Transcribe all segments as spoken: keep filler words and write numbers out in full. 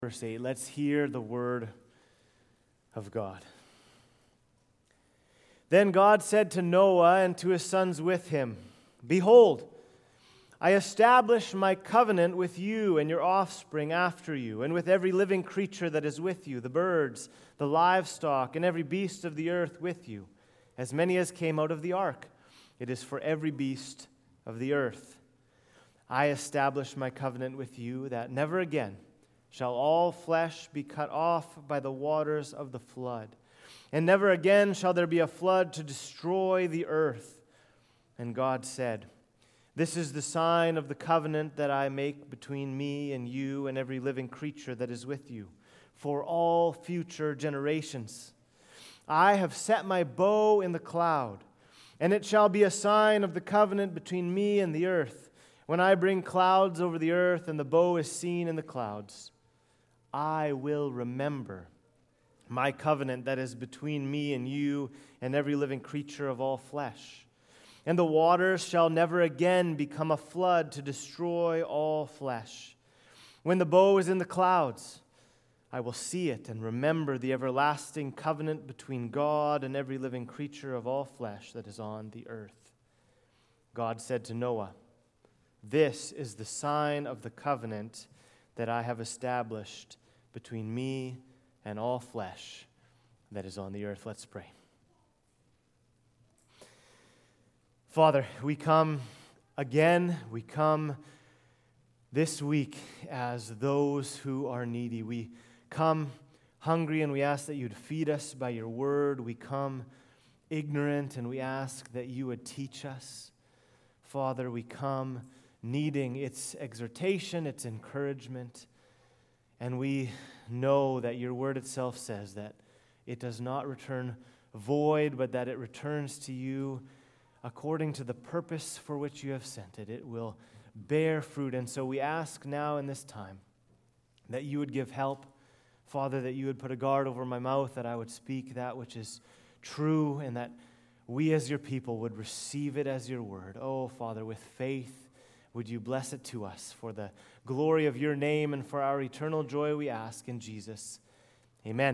Verse eight, let's hear the word of God. Then God said to Noah and to his sons with him, "Behold, I establish my covenant with you and your offspring after you, and with every living creature that is with you, the birds, the livestock, and every beast of the earth with you, as many as came out of the ark. It is for every beast of the earth. I establish my covenant with you, that never again shall all flesh be cut off by the waters of the flood. And never again shall there be a flood to destroy the earth." And God said, "This is the sign of the covenant that I make between me and you and every living creature that is with you, for all future generations. I have set my bow in the cloud, and it shall be a sign of the covenant between me and the earth, when I bring clouds over the earth and the bow is seen in the clouds. I will remember my covenant that is between me and you and every living creature of all flesh. And the waters shall never again become a flood to destroy all flesh. When the bow is in the clouds, I will see it and remember the everlasting covenant between God and every living creature of all flesh that is on the earth." God said to Noah, "This is the sign of the covenant that I have established between me and all flesh that is on the earth." Let's pray. Father, we come again, we come this week as those who are needy. We come hungry and we ask that you'd feed us by your word. We come ignorant and we ask that you would teach us. Father, we come needing its exhortation, its encouragement. And we know that your word itself says that it does not return void, but that it returns to you according to the purpose for which you have sent it. It will bear fruit. And so we ask now in this time that you would give help. Father, that you would put a guard over my mouth, that I would speak that which is true, and that we as your people would receive it as your word. Oh, Father, with faith, would you bless it to us for the glory of your name and for our eternal joy, we ask in Jesus. Amen.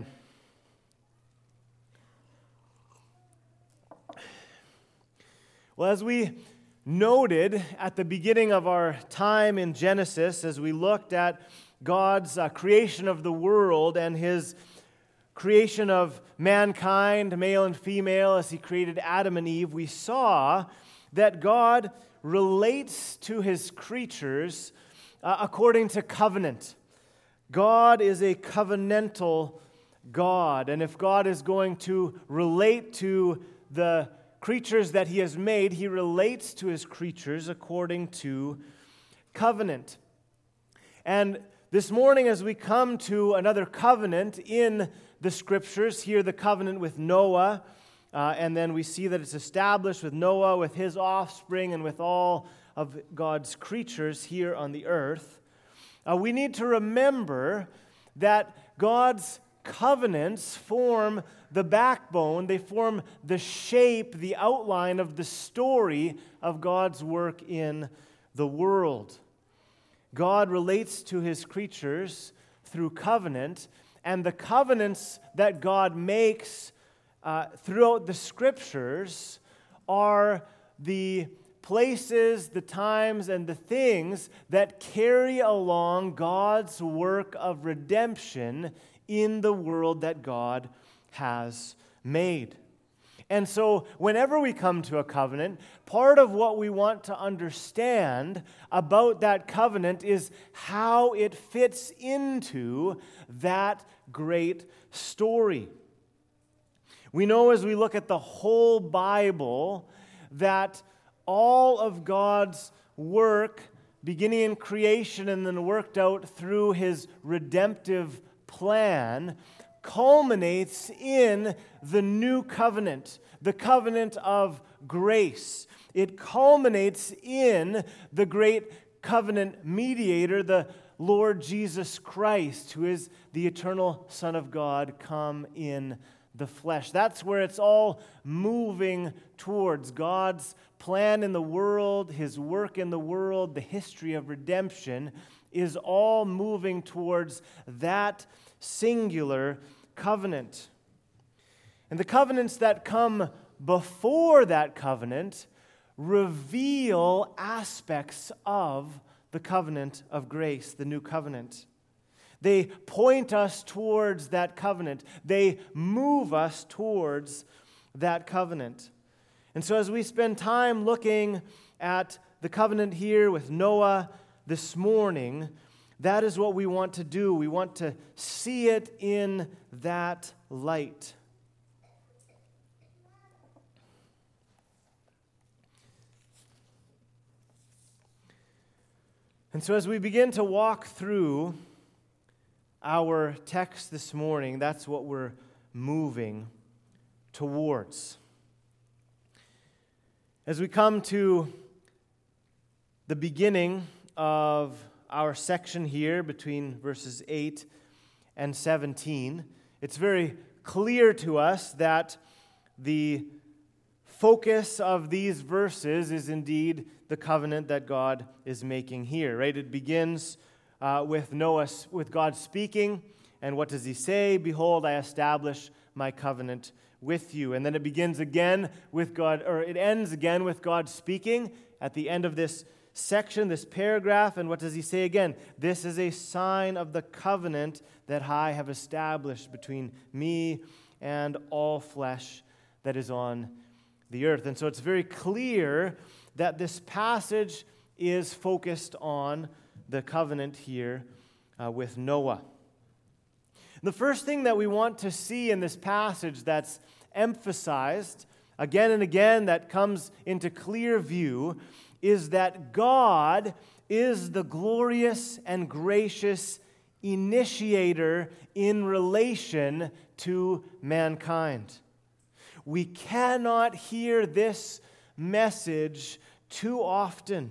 Well, as we noted at the beginning of our time in Genesis, as we looked at God's uh, creation of the world and his creation of mankind, male and female, as he created Adam and Eve, we saw that God relates to his creatures uh, according to covenant. God is a covenantal God, and if God is going to relate to the creatures that he has made, he relates to his creatures according to covenant. And this morning, as we come to another covenant in the Scriptures, here the covenant with Noah, Uh, and then we see that it's established with Noah, with his offspring, and with all of God's creatures here on the earth. Uh, we need to remember that God's covenants form the backbone, they form the shape, the outline of the story of God's work in the world. God relates to his creatures through covenant, and the covenants that God makes Uh, throughout the Scriptures are the places, the times, and the things that carry along God's work of redemption in the world that God has made. And so whenever we come to a covenant, part of what we want to understand about that covenant is how it fits into that great story. We know as we look at the whole Bible that all of God's work, beginning in creation and then worked out through his redemptive plan, culminates in the new covenant, the covenant of grace. It culminates in the great covenant mediator, the Lord Jesus Christ, who is the eternal Son of God come in the flesh. That's where it's all moving towards. God's plan in the world, his work in the world, the history of redemption is all moving towards that singular covenant. And the covenants that come before that covenant reveal aspects of the covenant of grace, the new covenant. They point us towards that covenant. They move us towards that covenant. And so as we spend time looking at the covenant here with Noah this morning, that is what we want to do. We want to see it in that light. And so as we begin to walk through our text this morning, that's what we're moving towards. As we come to the beginning of our section here between verses eight and seventeen, it's very clear to us that the focus of these verses is indeed the covenant that God is making here, right? It begins uh, with Noah, with God speaking, and what does he say? Behold, I establish my covenant with you. And then it begins again with God, or it ends again with God speaking at the end of this section, this paragraph, and what does he say again? This is a sign of the covenant that I have established between me and all flesh that is on the earth. And so it's very clear that this passage is focused on the covenant here uh, with Noah. The first thing that we want to see in this passage that's emphasized again and again, that comes into clear view, is that God is the glorious and gracious initiator in relation to mankind. We cannot hear this message too often.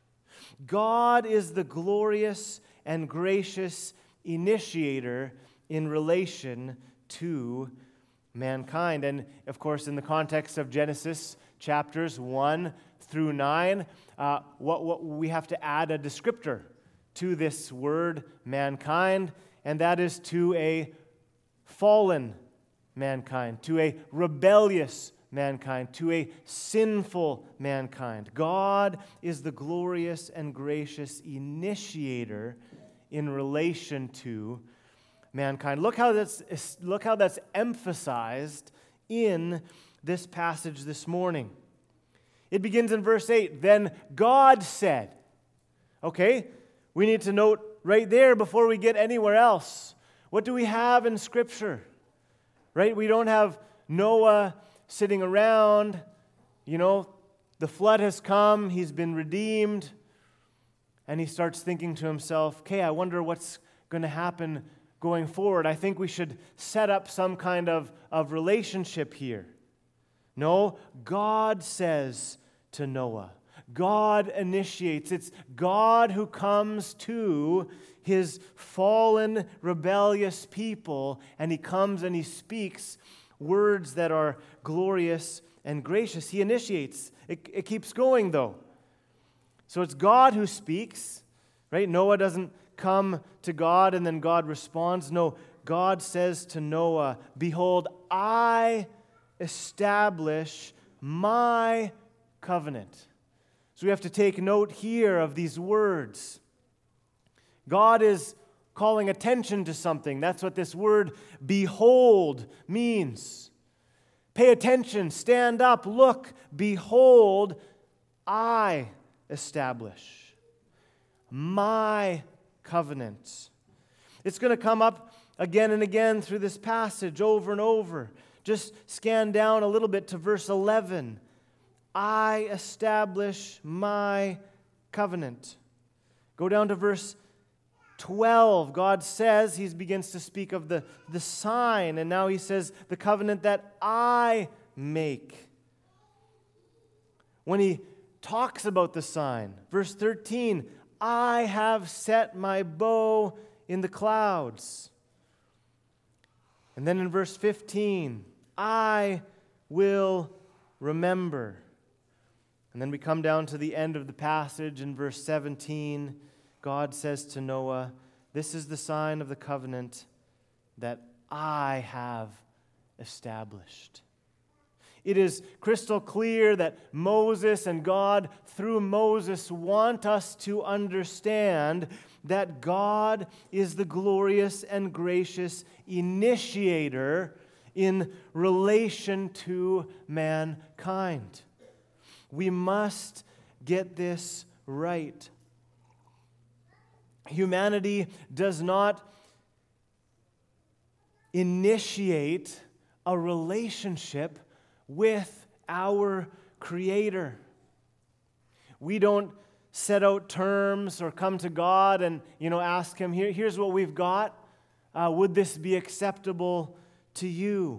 God is the glorious and gracious initiator in relation to mankind. And of course, in the context of Genesis chapters one through nine, uh, what, what we have to add a descriptor to this word mankind, and that is to a fallen mankind, to a rebellious mankind, to a sinful mankind. God is the glorious and gracious initiator in relation to mankind. Look how that's, look how that's emphasized in this passage this morning. It begins in verse eight. Then God said. Okay, we need to note right there before we get anywhere else. What do we have in Scripture? Right? We don't have Noah sitting around, you know, the flood has come, he's been redeemed, and he starts thinking to himself, okay, I wonder what's going to happen going forward. I think we should set up some kind of, of relationship here. No, God says to Noah. God initiates. It's God who comes to his fallen, rebellious people, and he comes and he speaks words that are glorious and gracious. He initiates. It, it keeps going, though. So it's God who speaks, right? Noah doesn't come to God and then God responds. No, God says to Noah, behold, I establish my covenant. So we have to take note here of these words. God is calling attention to something. That's what this word behold means. Pay attention, stand up, look, behold, I establish my covenant. It's going to come up again and again through this passage over and over. Just scan down a little bit to verse eleven. I establish my covenant. Go down to verse twelve. God says, he begins to speak of the, the sign, and now he says, the covenant that I make. When he talks about the sign, verse thirteen, I have set my bow in the clouds. And then in verse fifteen, I will remember. And then we come down to the end of the passage in verse seventeen. God says to Noah, "This is the sign of the covenant that I have established." It is crystal clear that Moses and God, through Moses, want us to understand that God is the glorious and gracious initiator in relation to mankind. We must get this right. Humanity does not initiate a relationship with our Creator. We don't set out terms or come to God and, you know, ask Him, Here, here's what we've got. Uh, would this be acceptable to you?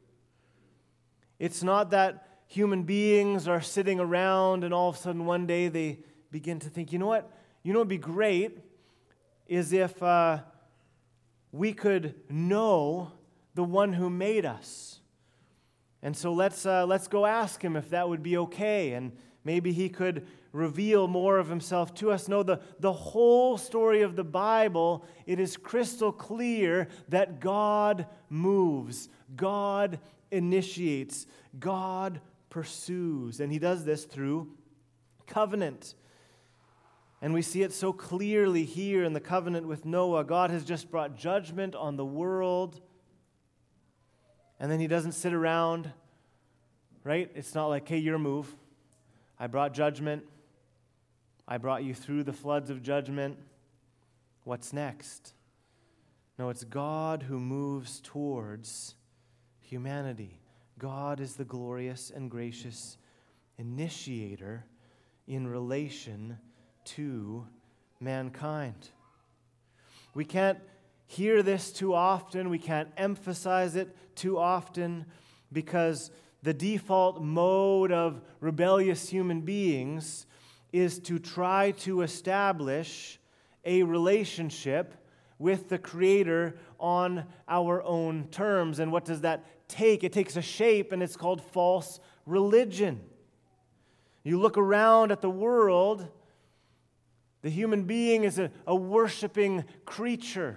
It's not that human beings are sitting around and all of a sudden one day they begin to think, you know what? You know what would be great is if uh, we could know the one who made us. And so let's uh, let's go ask Him if that would be okay, and maybe He could reveal more of Himself to us. No, the, the whole story of the Bible, it is crystal clear that God moves, God initiates, God pursues, and He does this through covenant. And we see it so clearly here in the covenant with Noah. God has just brought judgment on the world. And then He doesn't sit around, right? It's not like, hey, your move. I brought judgment. I brought you through the floods of judgment. What's next? No, it's God who moves towards humanity. God is the glorious and gracious initiator in relation to mankind. We can't hear this too often. We can't emphasize it too often because the default mode of rebellious human beings is to try to establish a relationship with the Creator on our own terms. And what does that take? It takes a shape, and it's called false religion. You look around at the world, the human being is a, a worshiping creature.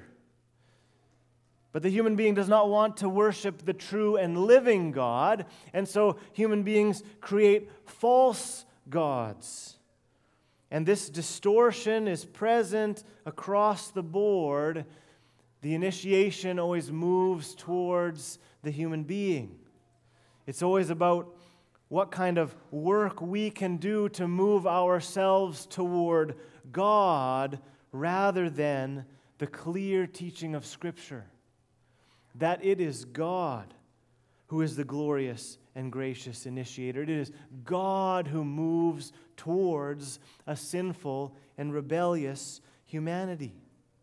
But the human being does not want to worship the true and living God, and so human beings create false gods. And this distortion is present across the board. The initiation always moves towards the human being. It's always about what kind of work we can do to move ourselves toward God rather than the clear teaching of Scripture. That it is God who is the glorious and gracious initiator. It is God who moves towards a sinful and rebellious humanity.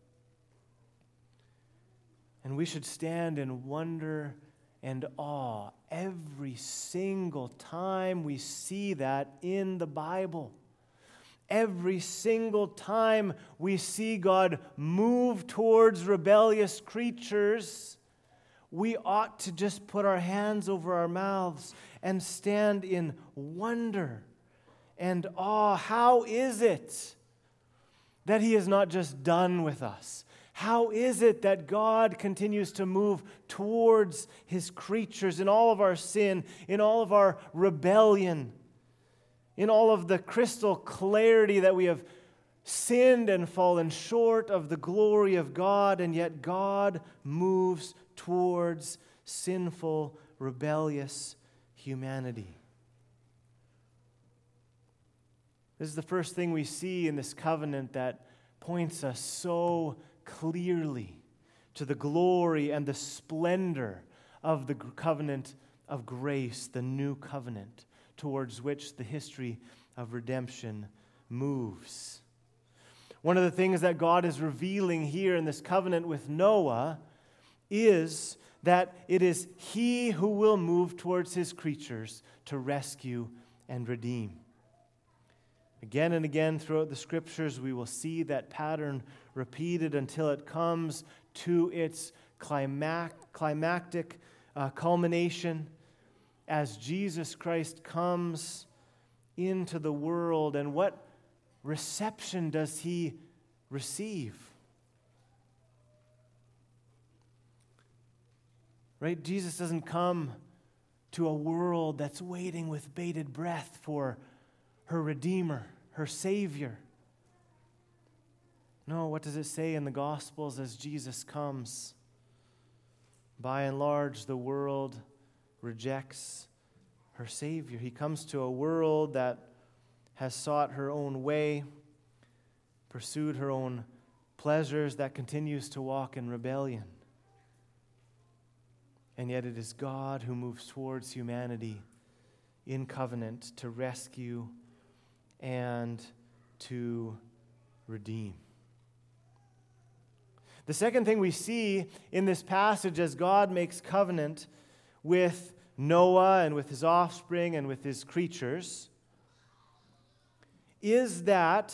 And we should stand in wonder and awe every single time we see that in the Bible. Every single time we see God move towards rebellious creatures, we ought to just put our hands over our mouths and stand in wonder and awe. How is it that He is not just done with us? How is it that God continues to move towards His creatures in all of our sin, in all of our rebellion, in all of the crystal clarity that we have sinned and fallen short of the glory of God, and yet God moves towards sinful, rebellious humanity? This is the first thing we see in this covenant that points us so clearly to the glory and the splendor of the covenant of grace, the new covenant, towards which the history of redemption moves. One of the things that God is revealing here in this covenant with Noah is that it is He who will move towards His creatures to rescue and redeem. Again and again throughout the Scriptures, we will see that pattern repeated until it comes to its climac- climactic uh, culmination as Jesus Christ comes into the world. And what reception does He receive. Right? Jesus doesn't come to a world that's waiting with bated breath for her Redeemer, her Savior. No, what does it say in the Gospels as Jesus comes? By and large, the world rejects her Savior. He comes to a world that has sought her own way, pursued her own pleasures, that continues to walk in rebellion. And yet it is God who moves towards humanity in covenant to rescue and to redeem. The second thing we see in this passage as God makes covenant with Noah and with his offspring and with his creatures is that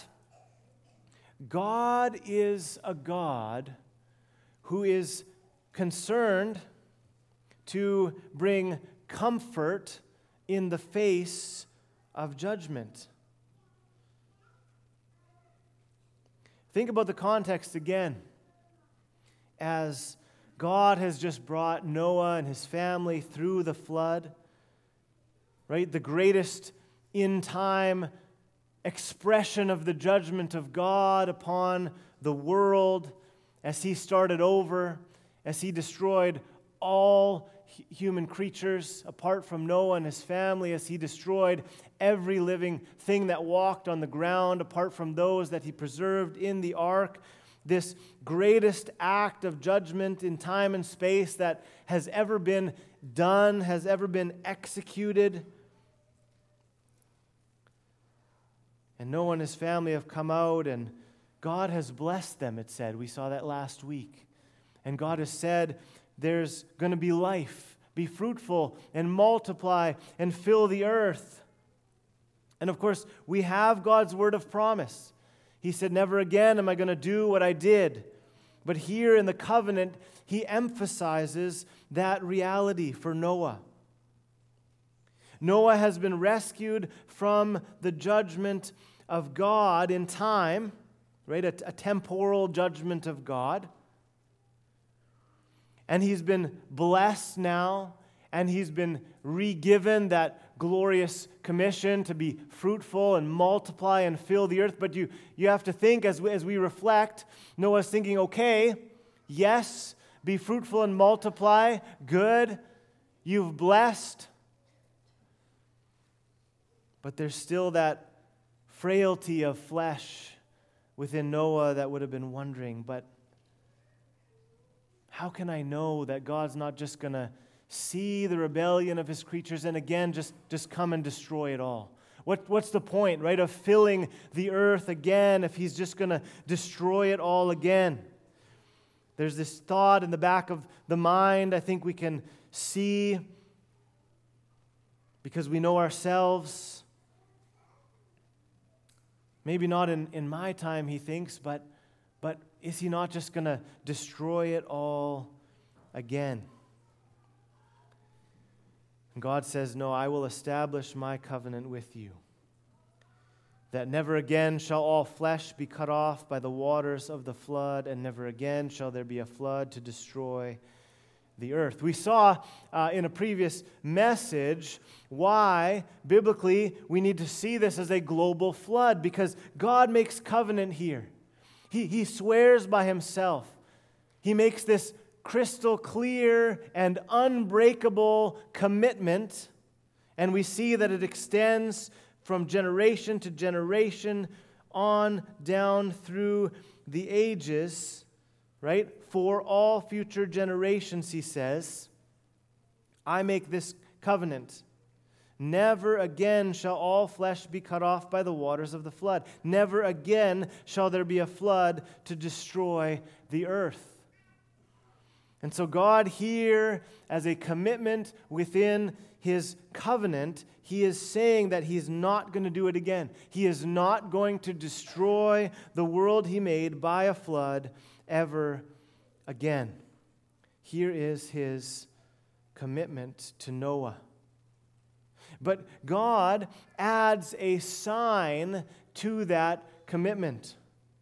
God is a God who is concerned to bring comfort in the face of judgment. Think about the context again. As God has just brought Noah and his family through the flood, right? The greatest in time expression of the judgment of God upon the world as he started over, as he destroyed all human creatures apart from Noah and his family, as he destroyed every living thing that walked on the ground apart from those that he preserved in the ark. This greatest act of judgment in time and space that has ever been done, has ever been executed. And Noah and his family have come out, and God has blessed them, it said. We saw that last week. And God has said, there's going to be life. Be fruitful and multiply and fill the earth. And of course, we have God's word of promise. He said, never again am I going to do what I did. But here in the covenant, he emphasizes that reality for Noah. Noah has been rescued from the judgment of God in time, right? A, a temporal judgment of God. And he's been blessed now, and he's been re-given that glorious commission to be fruitful and multiply and fill the earth. But you, you have to think, as we, as we reflect, Noah's thinking, okay, yes, be fruitful and multiply, good, you've blessed. But there's still that frailty of flesh within Noah that would have been wondering, but how can I know that God's not just going to see the rebellion of his creatures and again just, just come and destroy it all? What, what's the point, right, of filling the earth again if he's just going to destroy it all again? There's this thought in the back of the mind I think we can see because we know ourselves. Maybe not in, in my time, he thinks, but But is he not just going to destroy it all again? And God says, no, I will establish my covenant with you, that never again shall all flesh be cut off by the waters of the flood, and never again shall there be a flood to destroy the earth. We saw uh, in a previous message why, biblically, we need to see this as a global flood, because God makes covenant here. He, he swears by himself. He makes this crystal clear and unbreakable commitment, and we see that it extends from generation to generation on down through the ages, right? For all future generations, he says, I make this covenant. Never again shall all flesh be cut off by the waters of the flood. Never again shall there be a flood to destroy the earth. And so God here, as a commitment within his covenant, he is saying that he's not going to do it again. He is not going to destroy the world he made by a flood ever again. Here is his commitment to Noah. But God adds a sign to that commitment.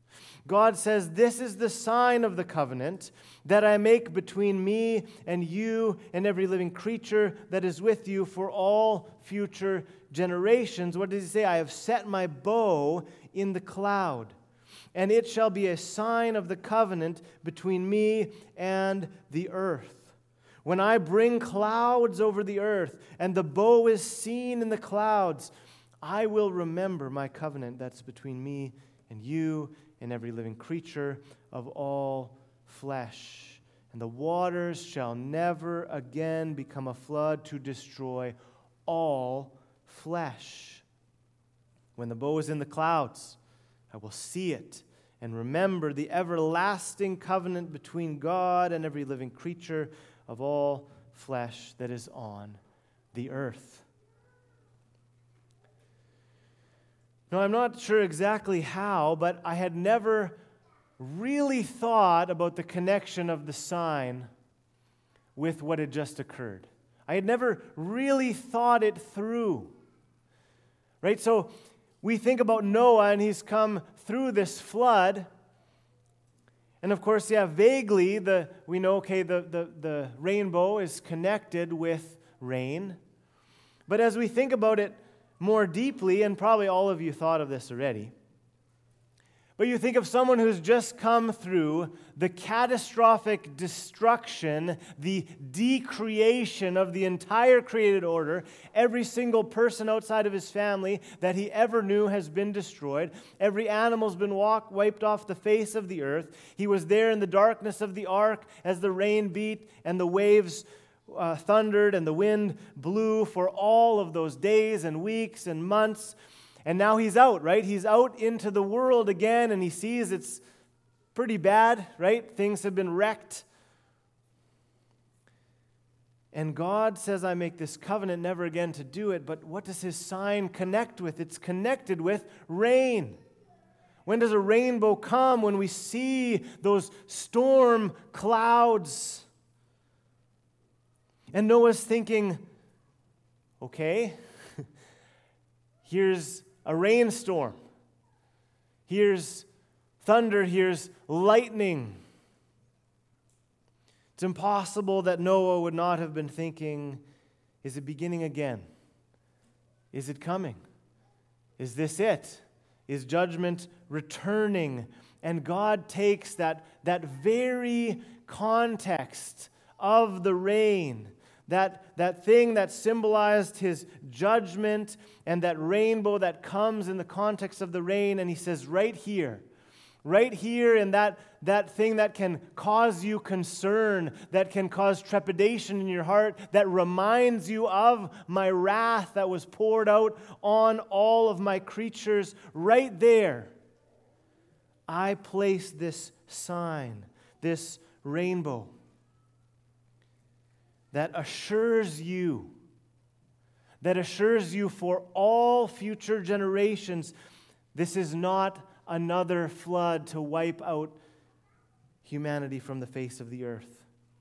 God says, "This is the sign of the covenant that I make between me and you and every living creature that is with you for all future generations." What does he say? "I have set my bow in the cloud, and it shall be a sign of the covenant between me and the earth. When I bring clouds over the earth, and the bow is seen in the clouds, I will remember my covenant that's between me and you and every living creature of all flesh. And the waters shall never again become a flood to destroy all flesh. When the bow is in the clouds, I will see it and remember the everlasting covenant between God and every living creature of all flesh that is on the earth." Now, I'm not sure exactly how, but I had never really thought about the connection of the sign with what had just occurred. I had never really thought it through. Right? So we think about Noah, and he's come through this flood. And of course, yeah, vaguely, the we know, okay, the, the, the rainbow is connected with rain. But as we think about it more deeply, and probably all of you thought of this already, but you think of someone who's just come through the catastrophic destruction, the decreation of the entire created order. Every single person outside of his family that he ever knew has been destroyed. Every animal's been walk, wiped off the face of the earth. He was there in the darkness of the ark as the rain beat and the waves Uh, thundered and the wind blew for all of those days and weeks and months. And now he's out, right? He's out into the world again, and he sees it's pretty bad, right? Things have been wrecked. And God says, "I make this covenant never again to do it." But what does his sign connect with? It's connected with rain. When does a rainbow come? When we see those storm clouds. And Noah's thinking, okay, here's a rainstorm. Here's thunder. Here's lightning. It's impossible that Noah would not have been thinking, is it beginning again? Is it coming? Is this it? Is judgment returning? And God takes that, that very context of the rain, That, that thing that symbolized his judgment, and that rainbow that comes in the context of the rain, and he says, right here, right here in that, that thing that can cause you concern, that can cause trepidation in your heart, that reminds you of my wrath that was poured out on all of my creatures, right there, I place this sign, this rainbow, that assures you, that assures you for all future generations, this is not another flood to wipe out humanity from the face of the earth.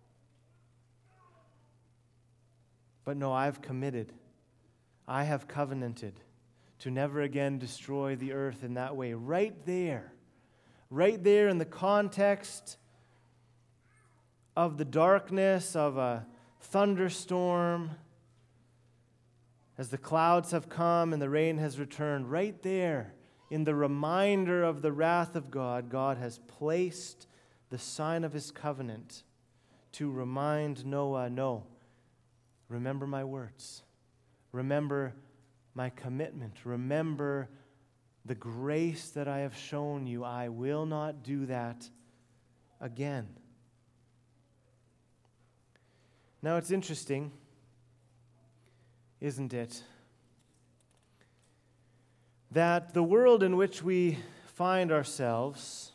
But no, I've committed, I have covenanted to never again destroy the earth in that way. Right there, right there in the context of the darkness of a thunderstorm, as the clouds have come and the rain has returned, right there in the reminder of the wrath of God, God has placed the sign of his covenant to remind Noah, no, remember my words. Remember my commitment. Remember the grace that I have shown you. I will not do that again. Now, it's interesting, isn't it, that the world in which we find ourselves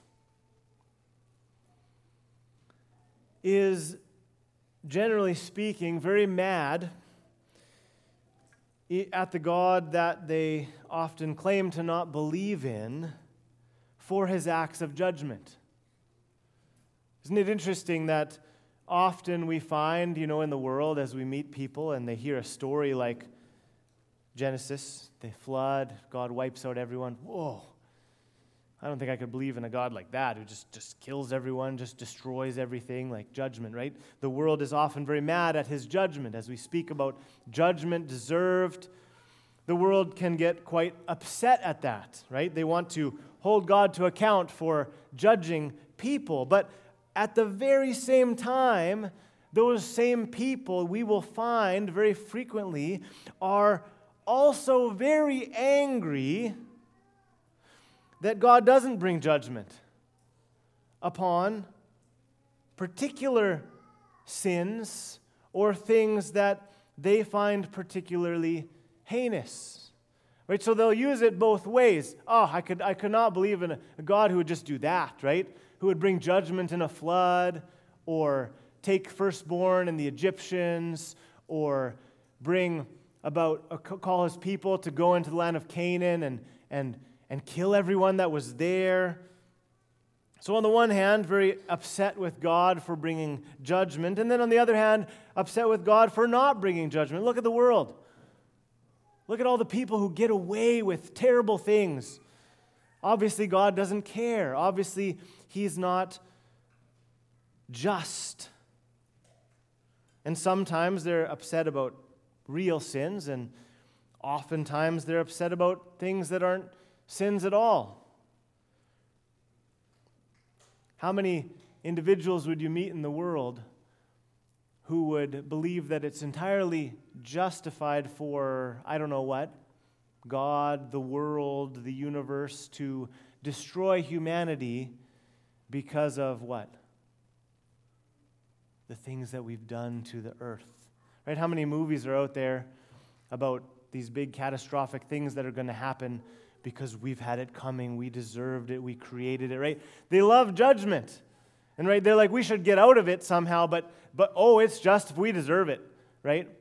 is, generally speaking, very mad at the God that they often claim to not believe in for his acts of judgment. Isn't it interesting that often we find, you know, in the world as we meet people and they hear a story like Genesis, the flood, God wipes out everyone. Whoa, I don't think I could believe in a God like that who just, just kills everyone, just destroys everything, like judgment, right? The world is often very mad at his judgment. As we speak about judgment deserved, the world can get quite upset at that, right? They want to hold God to account for judging people. But at the very same time, those same people we will find very frequently are also very angry that God doesn't bring judgment upon particular sins or things that they find particularly heinous. Right? So they'll use it both ways. Oh, I could I could not believe in a, a God who would just do that, right? Who would bring judgment in a flood, or take firstborn in the Egyptians, or bring about uh, call his people to go into the land of Canaan and and and kill everyone that was there. So on the one hand, very upset with God for bringing judgment, and then on the other hand, upset with God for not bringing judgment. Look at the world. Look at all the people who get away with terrible things. Obviously, God doesn't care. Obviously, he's not just. And sometimes they're upset about real sins, and oftentimes they're upset about things that aren't sins at all. How many individuals would you meet in the world who would believe that it's entirely justified for, I don't know what, God, the world, the universe, to destroy humanity because of what? The things that we've done to the earth. Right? How many movies are out there about these big catastrophic things that are going to happen because we've had it coming, we deserved it, we created it, right? They love judgment. And right, they're like, we should get out of it somehow, but but oh, it's just if we deserve it, right?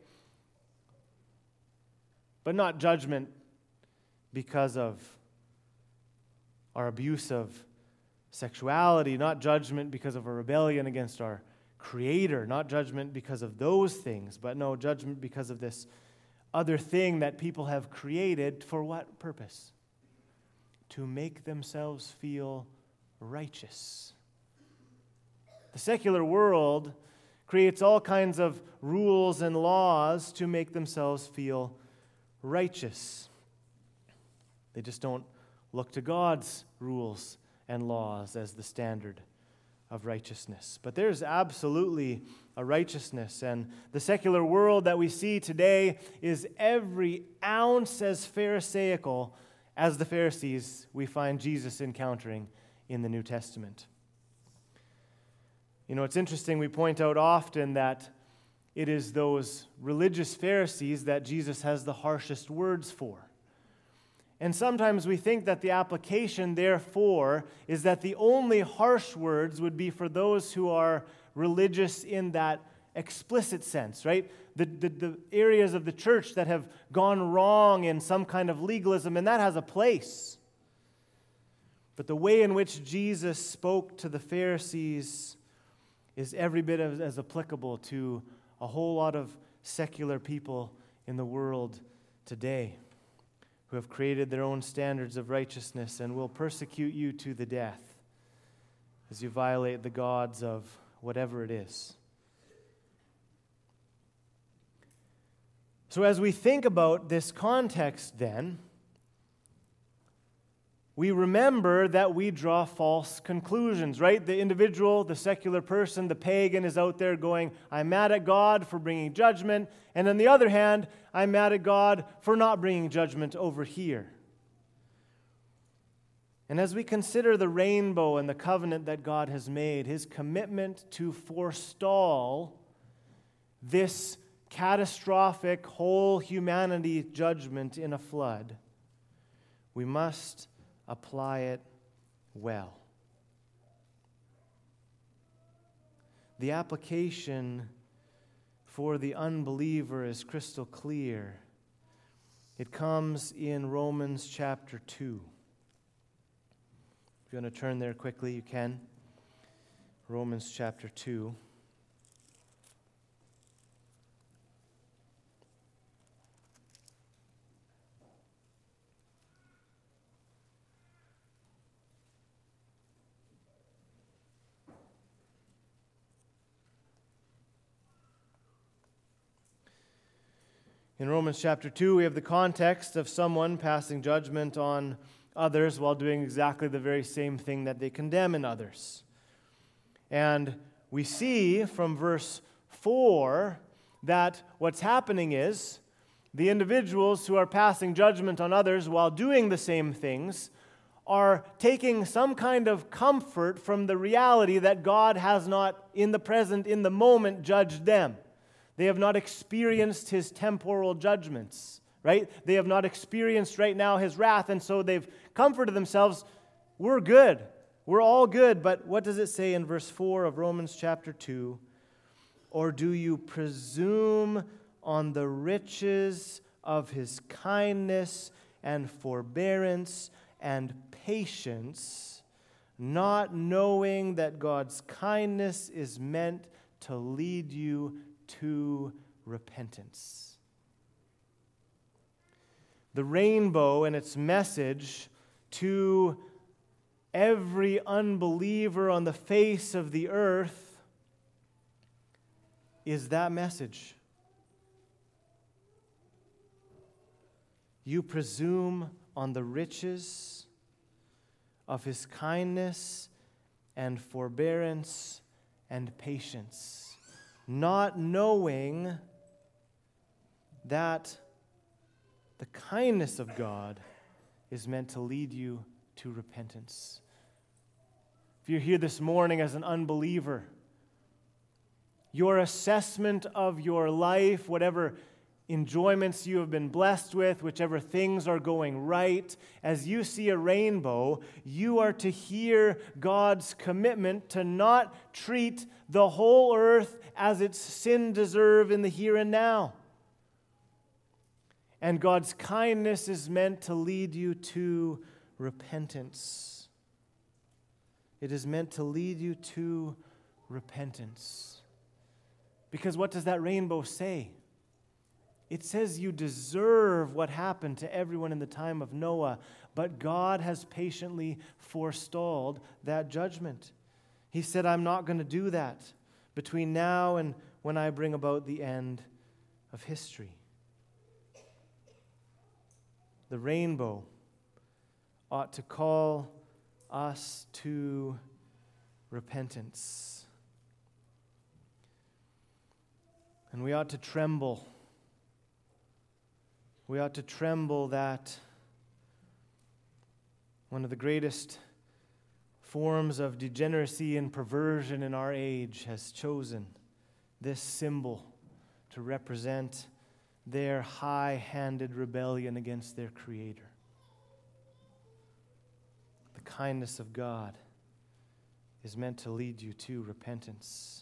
But not judgment because of our abuse of sexuality, not judgment because of a rebellion against our Creator, not judgment because of those things, but no, judgment because of this other thing that people have created. For what purpose? To make themselves feel righteous. The secular world creates all kinds of rules and laws to make themselves feel righteous. They just don't look to God's rules and laws as the standard of righteousness. But there's absolutely a righteousness, and the secular world that we see today is every ounce as pharisaical as the Pharisees we find Jesus encountering in the New Testament. You know, it's interesting, we point out often that it is those religious Pharisees that Jesus has the harshest words for. And sometimes we think that the application, therefore, is that the only harsh words would be for those who are religious in that explicit sense, right? The, the, the areas of the church that have gone wrong in some kind of legalism, and that has a place. But the way in which Jesus spoke to the Pharisees is every bit as, as applicable to a whole lot of secular people in the world today who have created their own standards of righteousness and will persecute you to the death as you violate the gods of whatever it is. So as we think about this context then, we remember that we draw false conclusions, right? The individual, the secular person, the pagan is out there going, I'm mad at God for bringing judgment, and on the other hand, I'm mad at God for not bringing judgment over here. And as we consider the rainbow and the covenant that God has made, his commitment to forestall this catastrophic whole humanity judgment in a flood, we must apply it well. The application for the unbeliever is crystal clear. It comes in Romans chapter two. If you want to turn there quickly, you can. Romans chapter two. In Romans chapter two, we have the context of someone passing judgment on others while doing exactly the very same thing that they condemn in others. And we see from verse four that what's happening is the individuals who are passing judgment on others while doing the same things are taking some kind of comfort from the reality that God has not, in the present, in the moment, judged them. They have not experienced His temporal judgments, right? They have not experienced right now His wrath, and so they've comforted themselves. We're good. We're all good. But what does it say in verse four of Romans chapter two? Or do you presume on the riches of His kindness and forbearance and patience, not knowing that God's kindness is meant to lead you to repentance? The rainbow and its message to every unbeliever on the face of the earth is that message. You presume on the riches of His kindness and forbearance and patience, not knowing that the kindness of God is meant to lead you to repentance. If you're here this morning as an unbeliever, your assessment of your life, whatever enjoyments you have been blessed with, whichever things are going right, as you see a rainbow, you are to hear God's commitment to not treat the whole earth as its sin deserve in the here and now. And God's kindness is meant to lead you to repentance. It is meant to lead you to repentance. Because what does that rainbow say? It says you deserve what happened to everyone in the time of Noah, but God has patiently forestalled that judgment. He said, I'm not going to do that between now and when I bring about the end of history. The rainbow ought to call us to repentance. And we ought to tremble. We ought to tremble that one of the greatest forms of degeneracy and perversion in our age has chosen this symbol to represent their high-handed rebellion against their Creator. The kindness of God is meant to lead you to repentance.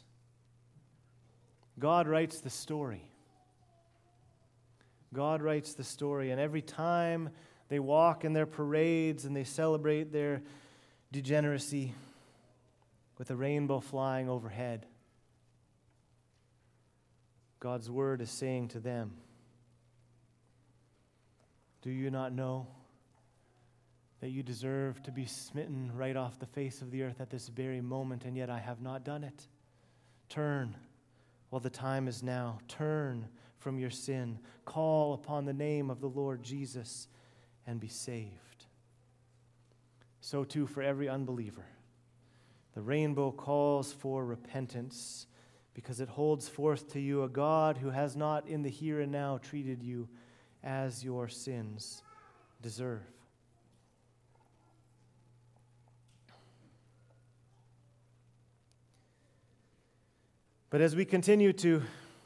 God writes the story. God writes the story, and every time they walk in their parades and they celebrate their degeneracy with a rainbow flying overhead, God's word is saying to them, do you not know that you deserve to be smitten right off the face of the earth at this very moment, and yet I have not done it? Turn while the time is now. Turn from your sin. Call upon the name of the Lord Jesus and be saved. So too for every unbeliever. The rainbow calls for repentance because it holds forth to you a God who has not in the here and now treated you as your sins deserve. But as we continue to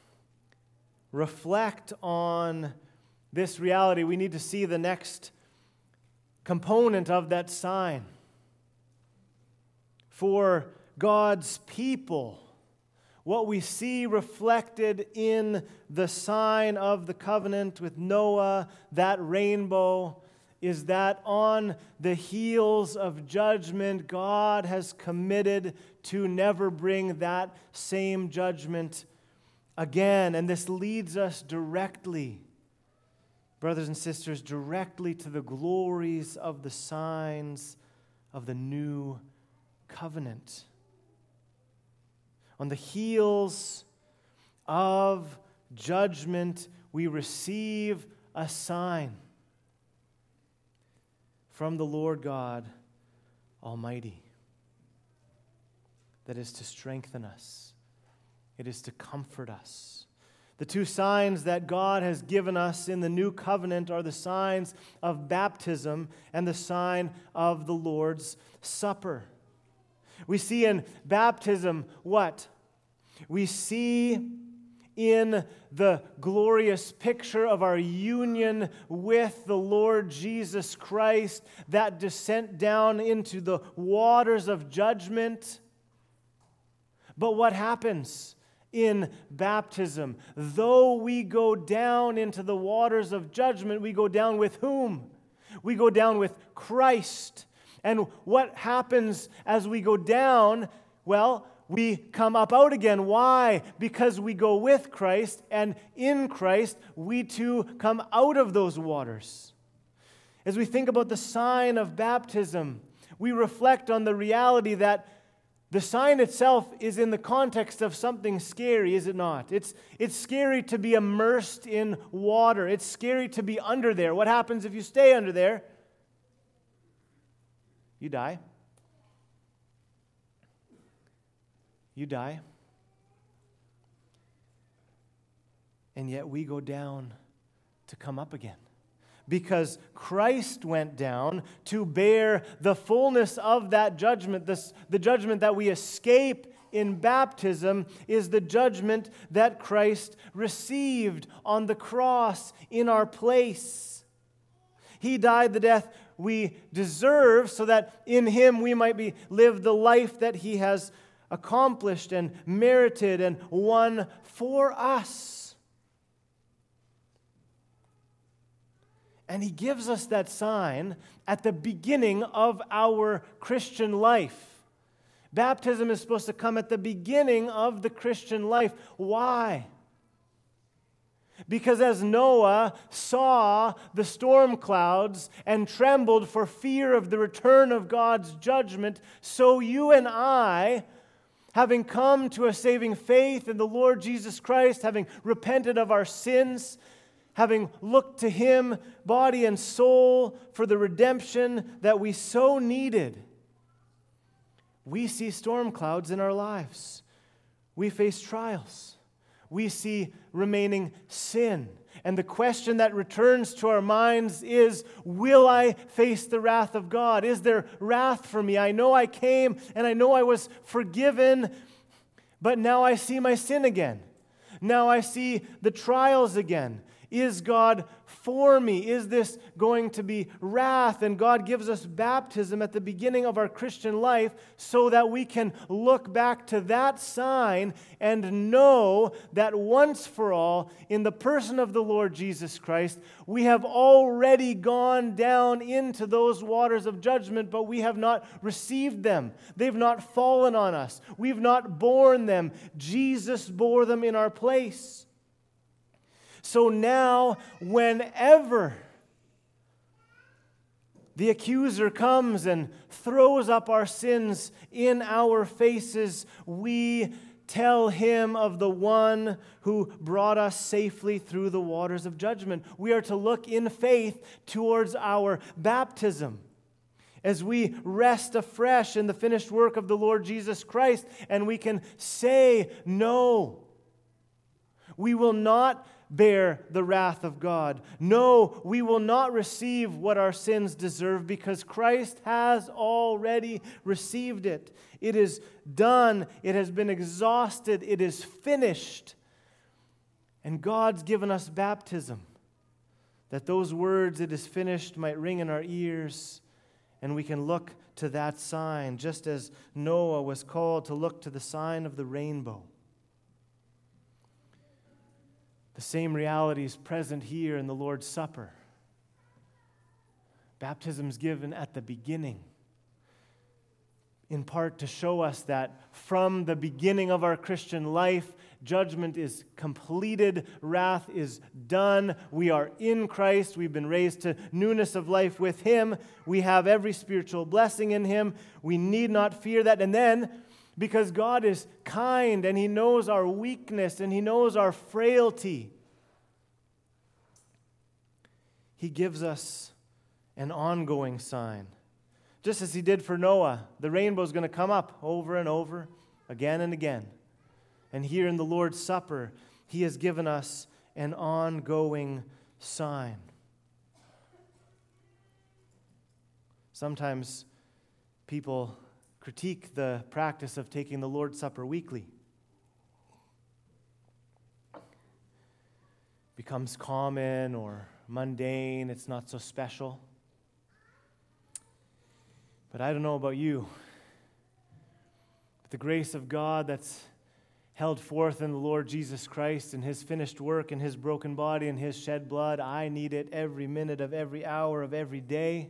reflect on this reality, we need to see the next component of that sign. For God's people, what we see reflected in the sign of the covenant with Noah, that rainbow, is that on the heels of judgment, God has committed to never bring that same judgment again. And this leads us directly, brothers and sisters, directly to the glories of the signs of the new covenant. On the heels of judgment, we receive a sign from the Lord God Almighty that is to strengthen us. It is to comfort us. The two signs that God has given us in the new covenant are the signs of baptism and the sign of the Lord's Supper. We see in baptism what? We see in the glorious picture of our union with the Lord Jesus Christ, that descent down into the waters of judgment. But what happens in baptism? Though we go down into the waters of judgment, we go down with whom? We go down with Christ. And what happens as we go down? Well, we come up out again. Why? Because we go with Christ, and in Christ, we too come out of those waters. As we think about the sign of baptism, we reflect on the reality that the sign itself is in the context of something scary, is it not? It's, it's scary to be immersed in water. It's scary to be under there. What happens if you stay under there? You die. You die. And yet we go down to come up again. Because Christ went down to bear the fullness of that judgment. This, the judgment that we escape in baptism is the judgment that Christ received on the cross in our place. He died the death we deserve so that in Him we might be live the life that He has accomplished and merited and won for us. And He gives us that sign at the beginning of our Christian life. Baptism is supposed to come at the beginning of the Christian life. Why? Because as Noah saw the storm clouds and trembled for fear of the return of God's judgment, so you and I, having come to a saving faith in the Lord Jesus Christ, having repented of our sins, having looked to Him, body and soul, for the redemption that we so needed, we see storm clouds in our lives. We face trials. We see remaining sin. And the question that returns to our minds is, will I face the wrath of God? Is there wrath for me? I know I came and I know I was forgiven, but now I see my sin again. Now I see the trials again. Is God for me? Is this going to be wrath? And God gives us baptism at the beginning of our Christian life so that we can look back to that sign and know that once for all, in the person of the Lord Jesus Christ, we have already gone down into those waters of judgment, but we have not received them. They've not fallen on us. We've not borne them. Jesus bore them in our place. So now, whenever the accuser comes and throws up our sins in our faces, we tell him of the one who brought us safely through the waters of judgment. We are to look in faith towards our baptism as we rest afresh in the finished work of the Lord Jesus Christ, and we can say, no, we will not bear the wrath of God. No, we will not receive what our sins deserve because Christ has already received it. It is done. It has been exhausted. It is finished. And God's given us baptism that those words, "it is finished," might ring in our ears and we can look to that sign, just as Noah was called to look to the sign of the rainbow. The same reality is present here in the Lord's Supper. Baptism is given at the beginning, in part to show us that from the beginning of our Christian life, judgment is completed, wrath is done. We are in Christ. We've been raised to newness of life with Him. We have every spiritual blessing in Him. We need not fear that. And then, because God is kind and He knows our weakness and He knows our frailty, he gives us an ongoing sign. Just as he did for Noah, the rainbow is going to come up over and over, again and again. And here in the Lord's Supper, he has given us an ongoing sign. Sometimes people critique the practice of taking the Lord's Supper weekly. It becomes common or mundane, it's not so special. But I don't know about you, but the grace of God that's held forth in the Lord Jesus Christ and his finished work and his broken body and his shed blood, I need it every minute of every hour of every day.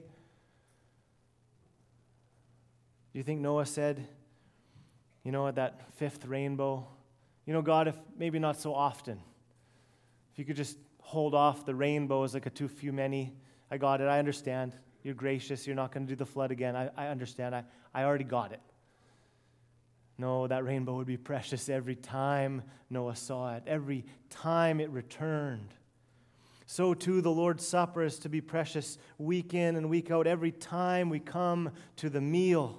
Do you think Noah said, you know, at that fifth rainbow, you know, God, if maybe not so often, if you could just hold off the rainbows like a too few many, I got it, I understand. You're gracious, you're not going to do the flood again. I, I understand, I, I already got it. No, that rainbow would be precious every time Noah saw it, every time it returned. So too the Lord's Supper is to be precious week in and week out, every time we come to the meal.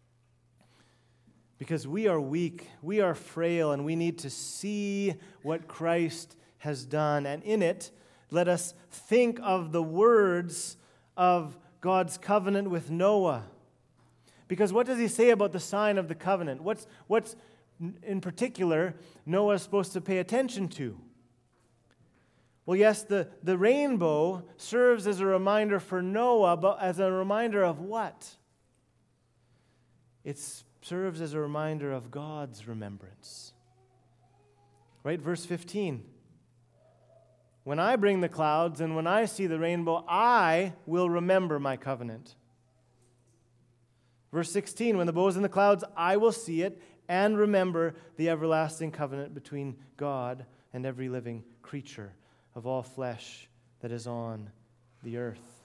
Because we are weak, we are frail, and we need to see what Christ has done. And in it, let us think of the words of God's covenant with Noah. Because what does he say about the sign of the covenant? What's, what's in particular Noah is supposed to pay attention to? Well, yes, the, the rainbow serves as a reminder for Noah, but as a reminder of what? It serves as a reminder of God's remembrance. Right? Verse fifteen. When I bring the clouds and when I see the rainbow, I will remember my covenant. Verse sixteen, when the bow is in the clouds, I will see it and remember the everlasting covenant between God and every living creature of all flesh that is on the earth.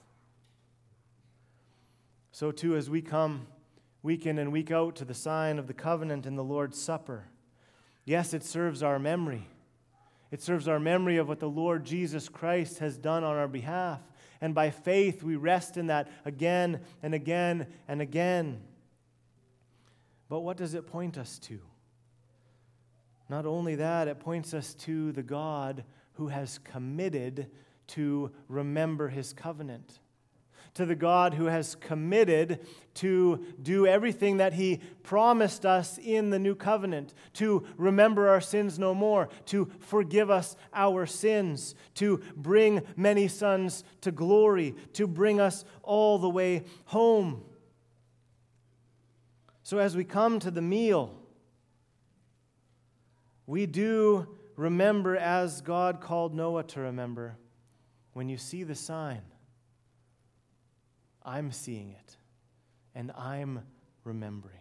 So too, as we come week in and week out to the sign of the covenant in the Lord's Supper, yes, it serves our memory. It serves our memory of what the Lord Jesus Christ has done on our behalf. And by faith, we rest in that again and again and again. But what does it point us to? Not only that, it points us to the God who has committed to remember his covenant. To the God who has committed to do everything that he promised us in the new covenant, to remember our sins no more, to forgive us our sins, to bring many sons to glory, to bring us all the way home. So as we come to the meal, we do remember as God called Noah to remember. When you see the sign, I'm seeing it, and I'm remembering.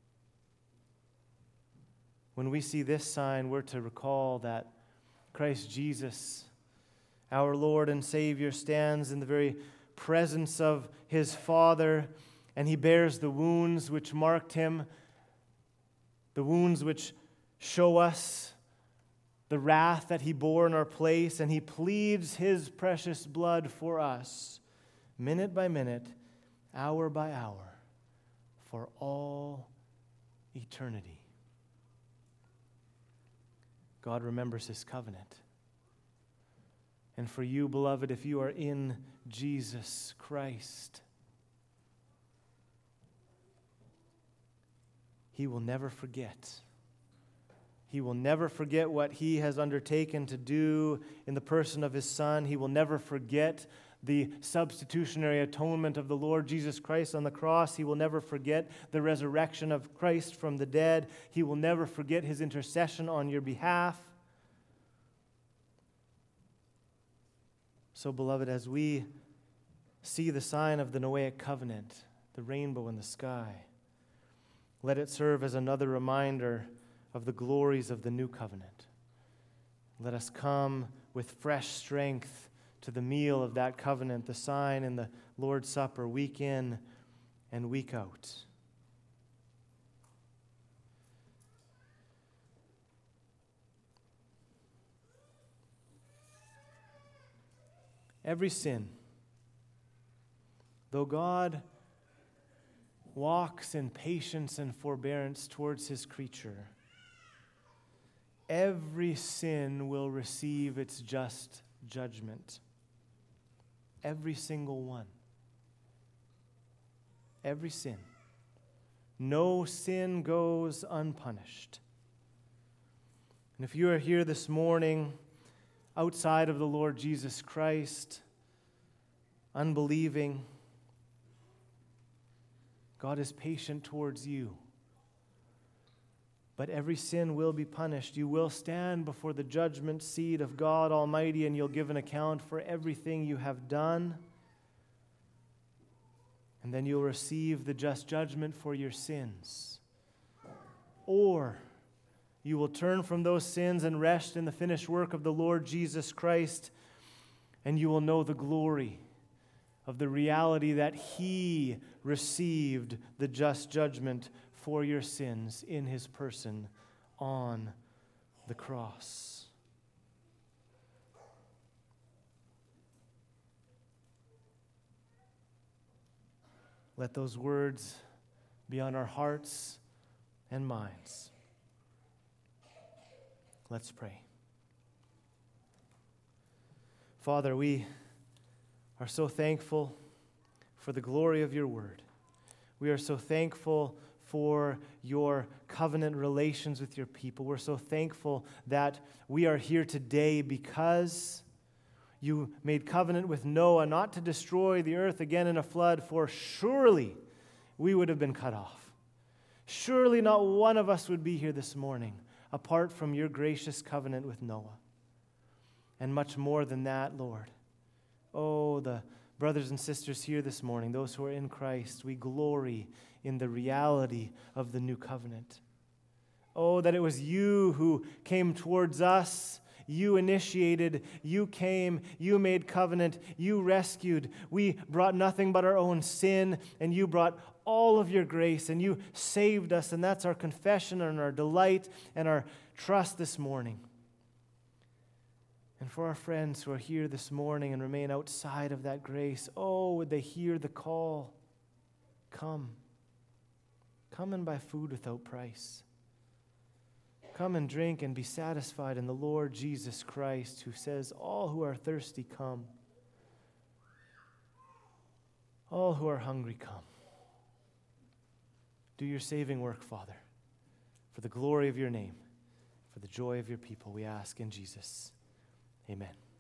When we see this sign, we're to recall that Christ Jesus, our Lord and Savior, stands in the very presence of his Father, and he bears the wounds which marked him, the wounds which show us the wrath that he bore in our place, and he pleads his precious blood for us, minute by minute, hour by hour, for all eternity. God remembers his covenant. And for you, beloved, if you are in Jesus Christ, he will never forget. He will never forget what he has undertaken to do in the person of his Son. He will never forget the substitutionary atonement of the Lord Jesus Christ on the cross. He will never forget the resurrection of Christ from the dead. He will never forget his intercession on your behalf. So, beloved, as we see the sign of the Noahic covenant, the rainbow in the sky, let it serve as another reminder of the glories of the new covenant. Let us come with fresh strength to the meal of that covenant, the sign in the Lord's Supper, week in and week out. Every sin, Though God walks in patience and forbearance towards his creature, every sin will receive its just judgment. Every single one. Every sin. No sin goes unpunished. And if you are here this morning outside of the Lord Jesus Christ, unbelieving, God is patient towards you. But every sin will be punished. You will stand before the judgment seat of God Almighty, and you'll give an account for everything you have done. And then you'll receive the just judgment for your sins. Or you will turn from those sins and rest in the finished work of the Lord Jesus Christ, and you will know the glory of the reality that he received the just judgment for your sins in his person on the cross. Let those words be on our hearts and minds. Let's pray. Father, we are so thankful for the glory of your word. We are so thankful for your covenant relations with your people. We're so thankful that we are here today because you made covenant with Noah not to destroy the earth again in a flood, for surely we would have been cut off. Surely not one of us would be here this morning apart from your gracious covenant with Noah. And much more than that, Lord. Oh, the brothers and sisters here this morning, those who are in Christ, we glory in the reality of the new covenant. Oh, that it was you who came towards us. You initiated, you came, you made covenant, you rescued. We brought nothing but our own sin, and you brought all of your grace, and you saved us, and that's our confession and our delight and our trust this morning. And for our friends who are here this morning and remain outside of that grace, oh, would they hear the call? Come. Come and buy food without price. Come and drink and be satisfied in the Lord Jesus Christ, who says, all who are thirsty, come. All who are hungry, come. Do your saving work, Father, for the glory of your name, for the joy of your people, we ask in Jesus. Amen.